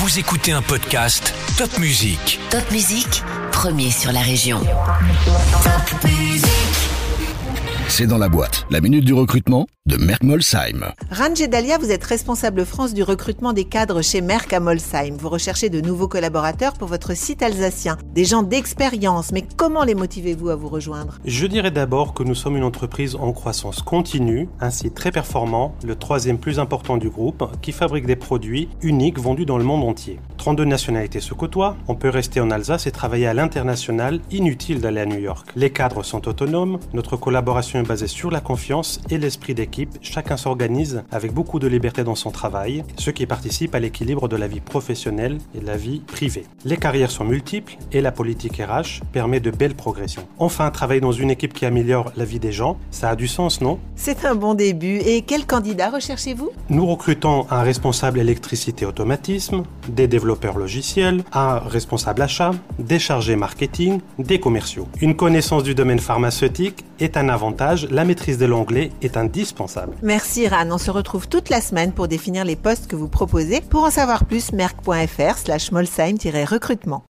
Vous écoutez un podcast Top Music. Top Music, premier sur la région. Top Music. C'est dans la boîte, la minute du recrutement de Merck Molsheim. Ranjay Dalia, vous êtes responsable France du recrutement des cadres chez Merck à Molsheim. Vous recherchez de nouveaux collaborateurs pour votre site alsacien. Des gens d'expérience, mais comment les motivez-vous à vous rejoindre ? Je dirais d'abord que nous sommes une entreprise en croissance continue, un site très performant, le troisième plus important du groupe, qui fabrique des produits uniques vendus dans le monde entier. 32 nationalités se côtoient, on peut rester en Alsace et travailler à l'international, inutile d'aller à New York. Les cadres sont autonomes, notre collaboration est basée sur la confiance et l'esprit d'équipe. Chacun s'organise avec beaucoup de liberté dans son travail, ce qui participe à l'équilibre de la vie professionnelle et de la vie privée. Les carrières sont multiples et la politique RH permet de belles progressions. Enfin, travailler dans une équipe qui améliore la vie des gens, ça a du sens, non ? C'est un bon début. Et quel candidat recherchez-vous ? Nous recrutons un responsable électricité automatisme, des développeurs logiciels, un responsable achat, des chargés marketing, des commerciaux. Une connaissance du domaine pharmaceutique est un avantage, la maîtrise de l'anglais est indispensable. Merci Ran, on se retrouve toute la semaine pour définir les postes que vous proposez. Pour en savoir plus, merck.fr/molsheim-recrutement.